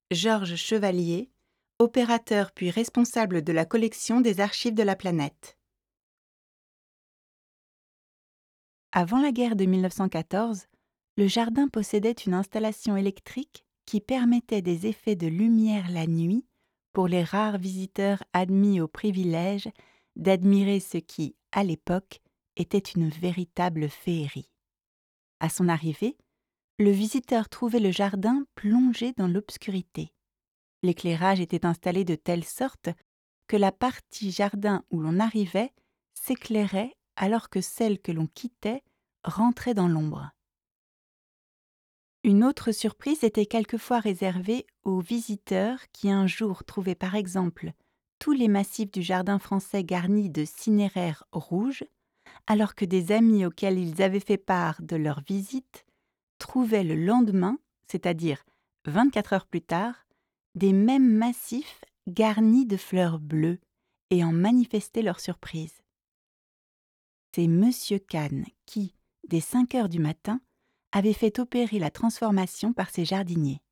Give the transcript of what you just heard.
Georges Chevalier, opérateur puis responsable de la collection des archives de la planète. Avant la guerre de 1914, le jardin possédait une installation électrique qui permettait des effets de lumière la nuit pour les rares visiteurs admis au privilège d'admirer ce qui, à l'époque, était une véritable féerie. À son arrivée, le visiteur trouvait le jardin plongé dans l'obscurité. L'éclairage était installé de telle sorte que la partie jardin où l'on arrivait s'éclairait alors que celle que l'on quittait rentrait dans l'ombre. Une autre surprise était quelquefois réservée aux visiteurs qui un jour trouvaient par exemple tous les massifs du jardin français garnis de cinéraires rouges, alors que des amis auxquels ils avaient fait part de leur visite trouvaient le lendemain, c'est-à-dire 24 heures plus tard, des mêmes massifs garnis de fleurs bleues et en manifestaient leur surprise. C'est Monsieur Kahn qui, dès 5 heures du matin, avait fait opérer la transformation par ses jardiniers.